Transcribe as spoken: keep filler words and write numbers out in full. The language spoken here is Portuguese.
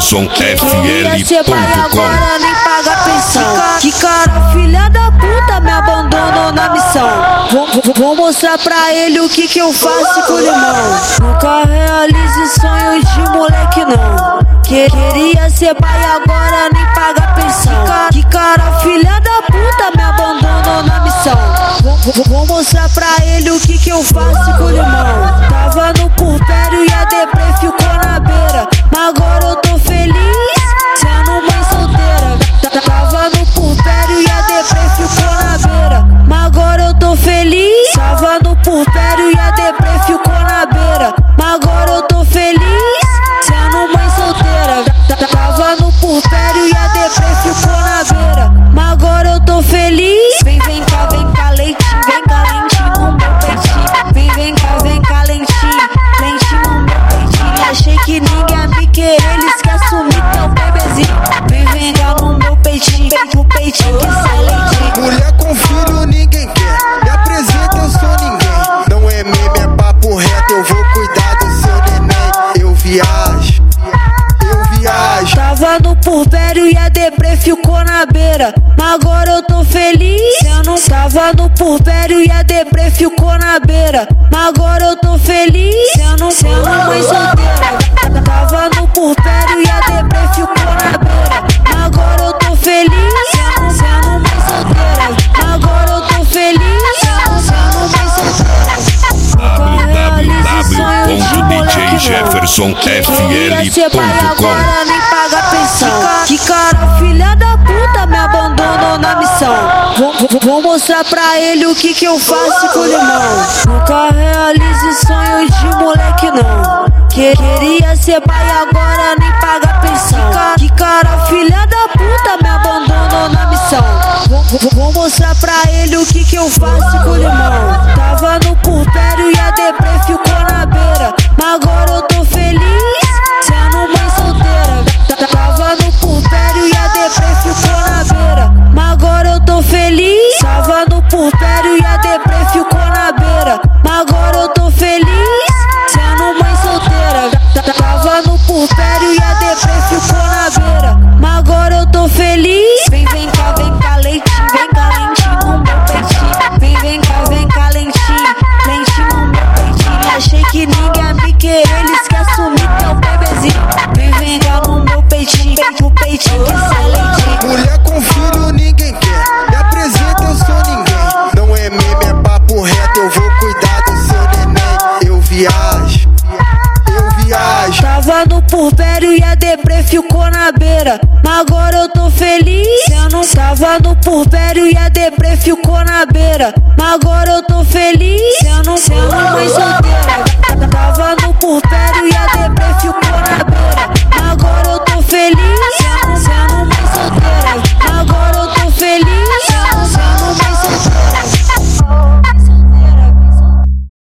Jefferson F L Cê vai ponto com. agora nem paga pensão. Que cara filha da puta me abandonou na missão. Vou, vou, vou mostrar pra ele o que que eu faço com o limão. Nunca realize sonhos de moleque não. Queria ser pai agora nem paga pensão. Que cara filha da puta me abandonou na missão. Vou, vou, vou mostrar pra ele o que que eu faço com o limão. Tava no puerpério e a deprê ficou na beira. Mas agora eu tô feliz sendo mãe solteira. Tava no puerpério e a deprê ficou na beira. Mas agora eu tô feliz. Tava no puerpério e a deprê ficou na beira. Mas agora eu tô feliz sendo mãe solteira. Tava no puerpério e a deprê ficou na beira. Mas agora eu tô feliz. Vem, vem cá, vem cá, leitinho. Vem cá, lentinho no meu peitinho. Vem, vem cá, vem cá, lentinho. Lentinho no meu peitinho. Achei que ninguém ia me querer, eles querem assumir teu bebezinho. Vem, vem cá no meu peitinho. No peitinho que sai leitinho. Mulher com filho ninguém quer. Me apresenta, eu sou ninguém. Não é meme, é papo reto. Eu vou cuidar do seu neném. Eu viajo. Tava no puerpério e a deprê ficou na beira. Mas agora eu tô feliz. Eu não tava no puerpério e a deprê ficou na beira. Mas agora eu tô feliz sendo, sendo mãe solteira. Tava no puerpério e a deprê ficou na beira. Mas agora eu tô feliz sendo, sendo mãe solteira. Mas agora eu tô feliz sendo, sendo mãe solteira. w w w ponto d j jefferson f l ponto com. Agora nem paga pensão. Que cara filha da puta me abandonou na missão. Vou, vou, vou mostrar pra ele o que que eu faço com o limão. Nunca realize sonhos de moleque não. Queria ser pai agora nem paga pensão. Que cara filha da puta me abandonou na missão. Vou, vou, vou mostrar pra ele o que que eu faço com o limão. Tava no puerpério e a deprê ficou na beira. Mas agora eu tô feliz sendo mãe solteira. Tava no puerpério e a deprê ficou na beira. Mas agora eu tô feliz. Tava no puerpério e a deprê ficou na beira. Mas agora eu tô feliz sendo mãe solteira. Tava no puerpério e a deprê ficou na beira. Mas agora eu tô feliz. Vem, vem cá, vem cá, leitinho. Vem cá, lentinho no meu peitinho. Vem, vem cá, vem cá, lentinho. Lentinho no meu peitinho. Achei que ninguém ia me querer, eles querem assumir teu bebezinho. Vem, vem cá no meu peitinho. No peitinho que sai leitinho. Mulher com filho ninguém quer. Me apresenta, eu sou ninguém. Não é meme, é papo reto. Eu vou cuidar do seu neném. Eu viajo. Tava no puerpério e a deprê ficou na beira. Mas agora eu tô feliz. Eu não tava no puerpério e a deprê ficou na beira. Mas agora eu tô feliz. Eu não sendo mãe solteira.